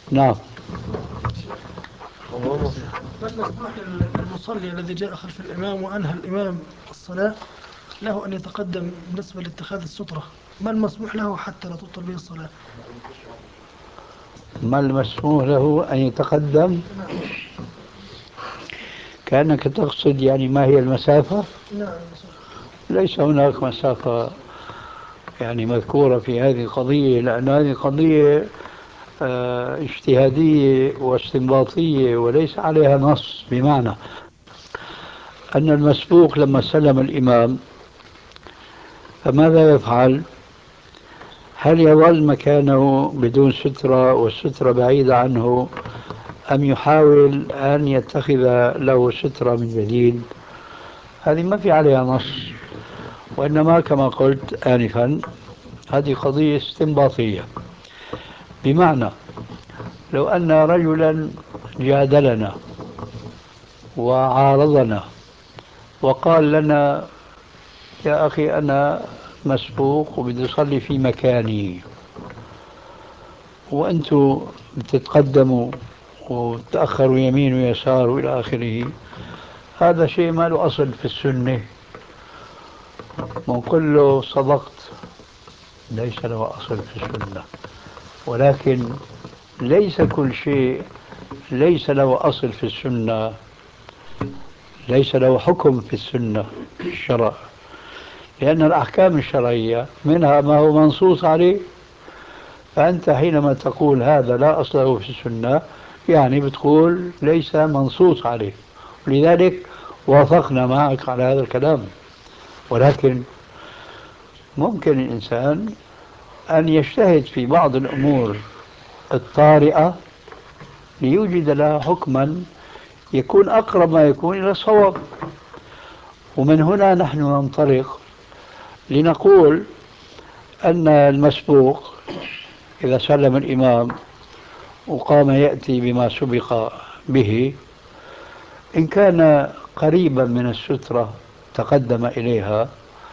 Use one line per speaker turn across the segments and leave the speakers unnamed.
نعم.
هل مسموح للمصلي الذي جاء خلف الإمام وأنهى الإمام الصلاة له أن يتقدم بالنسبة لاتخاذ السترة؟ ما المسموح له حتى لا تبطل به الصلاة؟
ما المسموح له أن يتقدم؟
نعم.
كأنك تقصد يعني ما هي المسافة؟
نعم.
ليس هناك مسافة يعني مذكورة في هذه القضية، لأن هذه قضية اجتهادية واستنباطية وليس عليها نص، بمعنى أن المسبوق لما سلم الإمام فماذا يفعل؟ هل يظل مكانه بدون سترة والسترة بعيدة عنه، أم يحاول أن يتخذ له سترة من جديد؟ هذه ما في عليها نص، وإنما كما قلت آنفا هذه قضية استنباطية. بمعنى لو أن رجلا جادلنا وعارضنا وقال لنا يا أخي أنا مسبوق وبدي أصلي في مكاني وأنتم بتتقدموا وتأخروا يمين ويسار وإلى آخره، هذا شيء ما له أصل في السنة، ونقول له صدقت، ليس له أصل في السنة. ولكن ليس كل شيء ليس له أصل في السنة ليس له حكم في السنة في الشرع، لأن الأحكام الشرعية منها ما هو منصوص عليه. فأنت حينما تقول هذا لا أصل له في السنة يعني بتقول ليس منصوص عليه، لذلك وافقنا معك على هذا الكلام. ولكن ممكن الإنسان أن يجتهد في بعض الأمور الطارئة ليوجد لها حكما يكون أقرب ما يكون إلى الصواب. ومن هنا نحن ننطلق لنقول أن المسبوق إذا سلم الإمام وقام يأتي بما سبق به، إن كان قريبا من السترة تقدم إليها،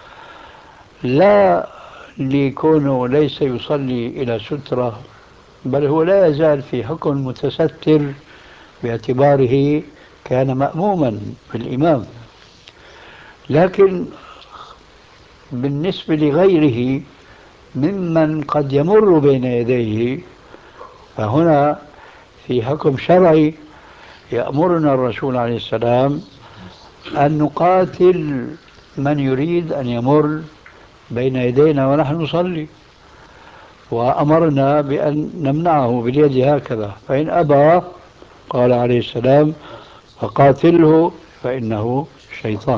لا لكونه ليس يصلي إلى سترة، بل هو لا يزال في حكم متستر باعتباره كان مأموما بالإمام. لكن بالنسبة لغيره ممن قد يمر بين يديه، فهنا في حكم شرعي يأمرنا الرسول عليه السلام أن نقاتل من يريد أن يمر بين يدينا ونحن نصلي، وأمرنا بأن نمنعه باليد هكذا، فإن أبى قال عليه السلام فقاتله فإنه شيطان.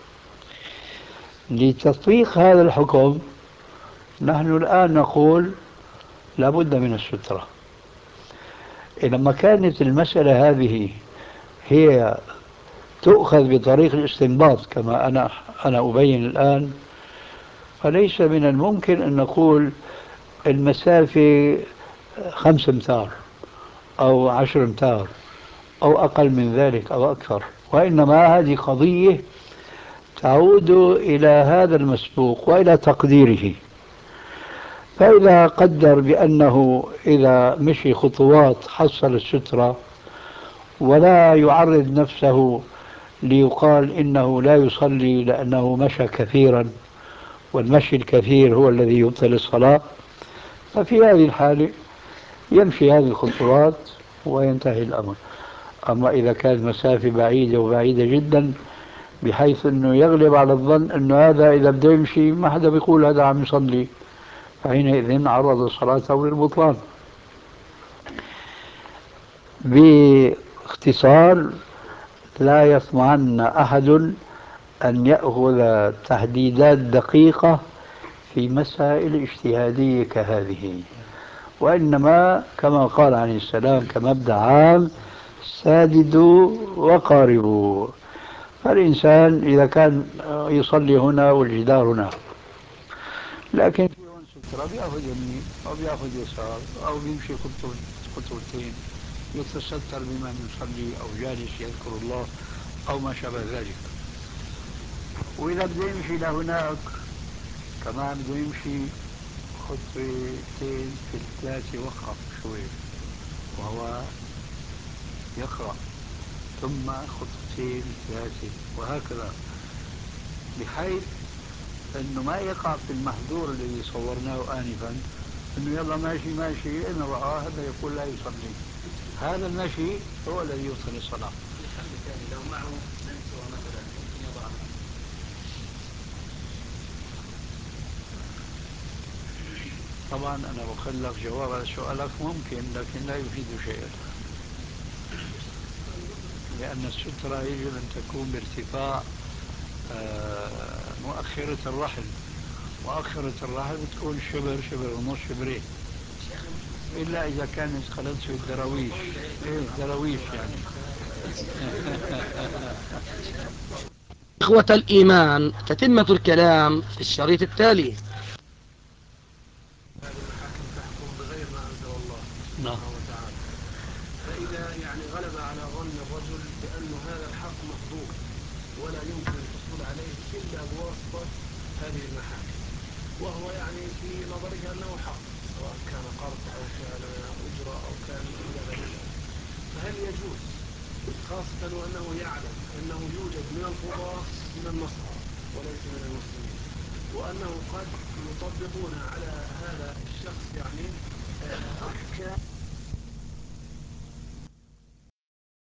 لتطبيق هذا الحكم نحن الآن نقول لابد من السترة. لما كانت المسألة هذه هي تؤخذ بطريق الاستنباط كما أنا أبين الآن، فليس من الممكن أن نقول المسافة 5 أمتار أو 10 أمتار أو أقل من ذلك أو أكثر، وإنما هذه قضية تعود إلى هذا المسبوق وإلى تقديره. فإذا قدر بأنه إذا مشي خطوات حصل السترة ولا يعرض نفسه ليقال إنه لا يصلي لأنه مشى كثيرا، والمشي الكثير هو الذي يبطل الصلاة، ففي هذه الحالة يمشي هذه الخطوات وينتهي الأمر. أما إذا كانت مسافة بعيدة وبعيدة جدا بحيث أنه يغلب على الظن أنه هذا إذا بده يمشي ما حدا بيقول هذا عم يصلي، فحينئذ عرض صلاته للبطلان. باختصار، لا يطمعن أحد أن يأخذ تحديدات دقيقة في مسائل اجتهادية كهذه، وإنما كما قال عليه السلام كمبدأ عام ساددوا وقاربوا. فالإنسان إذا كان يصلي هنا والجدار هنا، لكن في هون سترة بياخذ يمين أو بياخذ يسار أو بيمشي خطوتين يتستر بمن يصلي أو جالس يذكر الله أو ما شابه ذلك. وإذا بده يمشي لهناك كمان بده يمشي خطوتين في الثلاثة، وقف شوي وهو يقرأ ثم خطوتين ثلاثة وهكذا، بحيث أنه ما يقع في المحظور الذي صورناه آنفا، أنه يلا ماشي ماشي إن رأى هذا يقول لا يصلي. هذا المشي هو الذي يبطل الصلاة.
الحل الثاني لو معه سنسور مثلا ممكن يضعها.
طبعا أنا بخلف جواب على سؤالك ممكن، لكن لا يفيد شيئا، لأن السترة يجب أن تكون بارتفاع مؤخرة الرحل، مؤخرة الرحل بتكون شبر شبر ونص شبرين، إلا إذا كانت قلدت الدراويش. إيه الدراويش يعني.
إخوة الإيمان، تتمة الكلام في الشريط التالي.
هذه المحاكم تحكم بغير ما أنزل الله سبحانه وتعالى، فإذا يعني غلب على ظن الرجل بأن هذا الحق محظور ولا يمكن الحصول عليه إلا بواسطة هذه المحاكم، وهو يعني في نظره أنه حق سواء كان قرض أو كان أجرة أو كان إلى غير ذلك، فهل يجوز خاصة وأنه يعلم أنه يوجد من القضاة من النصارى وليس من المسلمين، وأنه قد يطبقون على هذا الشخص يعني أحكام